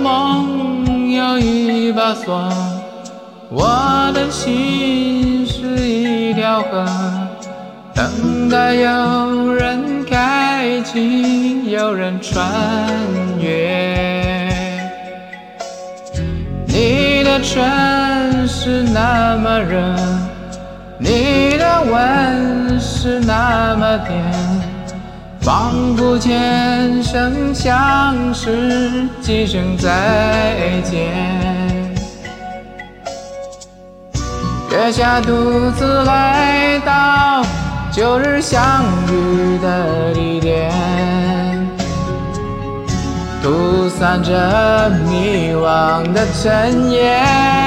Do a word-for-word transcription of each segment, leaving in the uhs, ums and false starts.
梦有一把锁，我的心是一条河，等待有人开启，有人穿越。你的唇是那么热，你的吻是那么甜，仿佛前生相识，今生再见。月下独自来到旧日相遇的地点，吐散着迷惘的尘烟。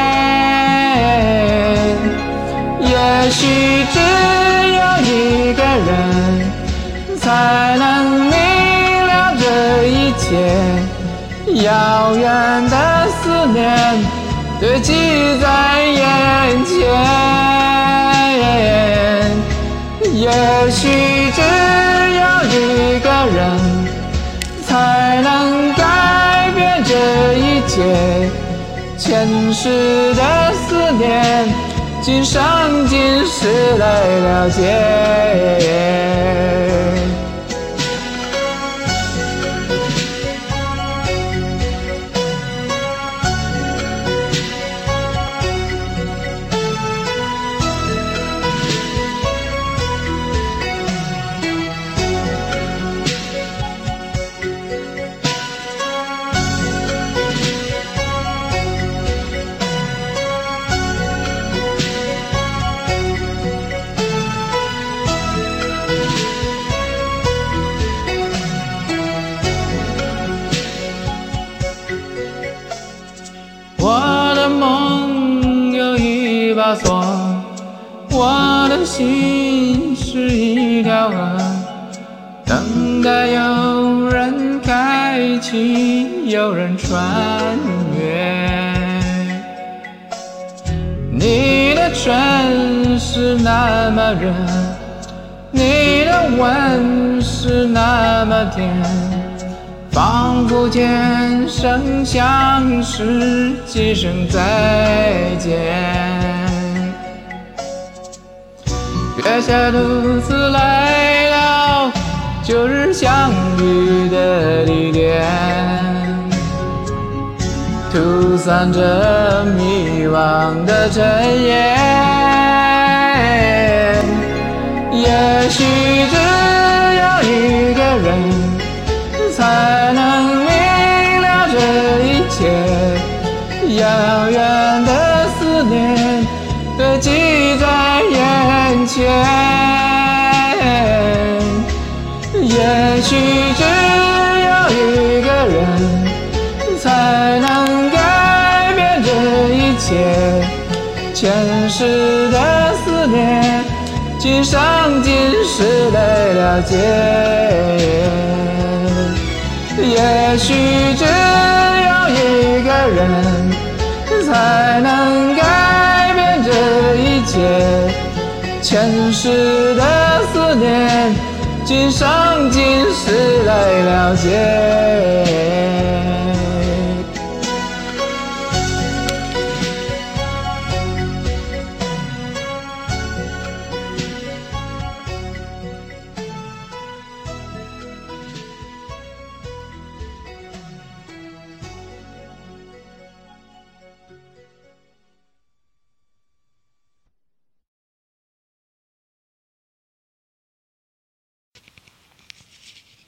也许只有一个人才能明了这一切，遥远的思念堆积在眼前。也许只有一个人才能改变这一切，前世的思念今生今世来了解。我的梦有一把锁，我的心是一条河，等待有人开启，有人穿越。你的唇是那么热，你的吻是那么甜，仿佛前生相识，今生再见。月下独自来到旧日相遇的地点，吐散着迷惘的尘烟。也许只有一个人才能明了这一切，遥远的思念堆积在眼前。也许只有一个人才能改变这一切，前世的思念今生今世来了解。也许只有一个人才能改变这一切，前世的思念今生今世来了解。